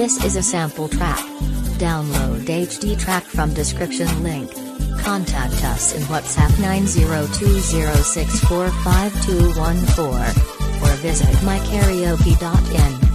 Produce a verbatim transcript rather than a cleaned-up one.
This is a sample track. Download H D track from description link. Contact us in WhatsApp nine zero two zero six four five two one four or visit my karaoke dot in.